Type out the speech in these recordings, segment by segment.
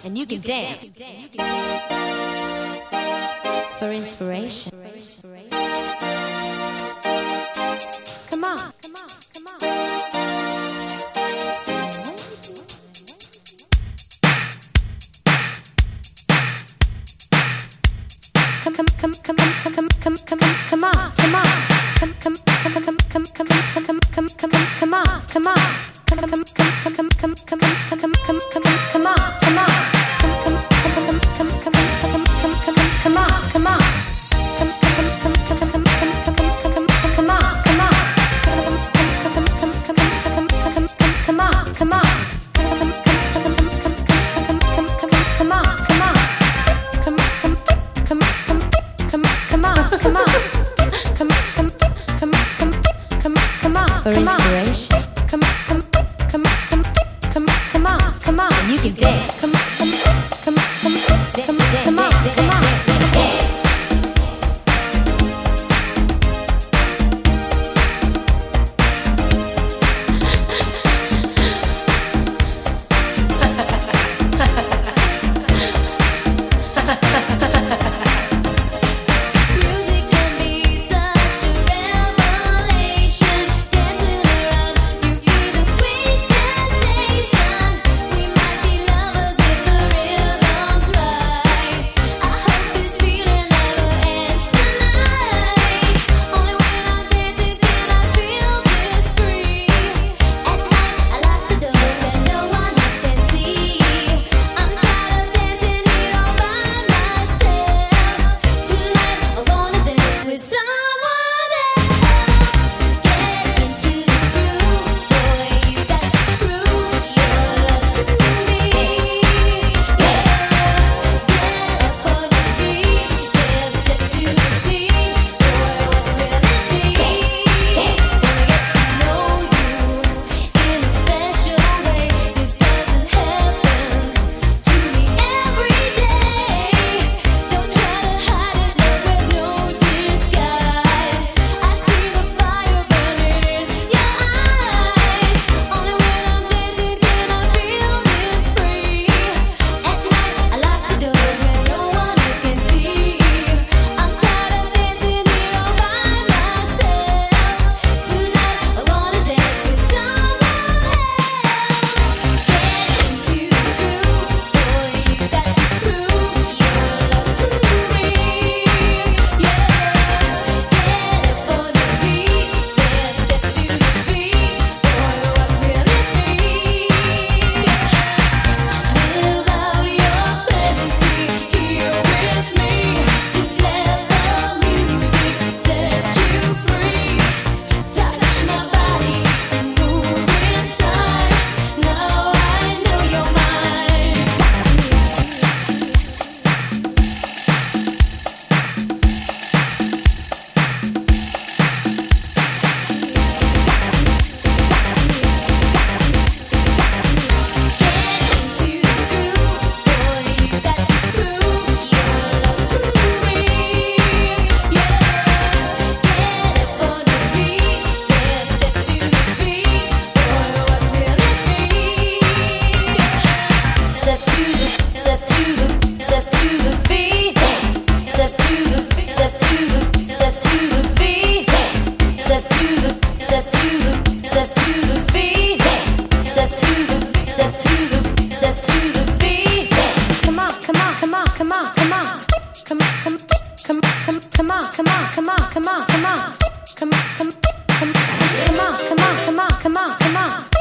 and you can dance for inspiration. Come on, come on, come on. Come on, come on, come on, come on, come on, come on, come come come come come come come come come come come on, come on, come come come come come come come come come come come on, come on, come come come come come come come on, come on, come come come come come come come on, come on, come come come come on, come on, come on, come on. For inspiration, come on, come on, and you can dance. Come on, come on, dance.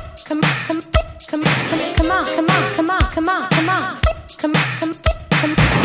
Come on.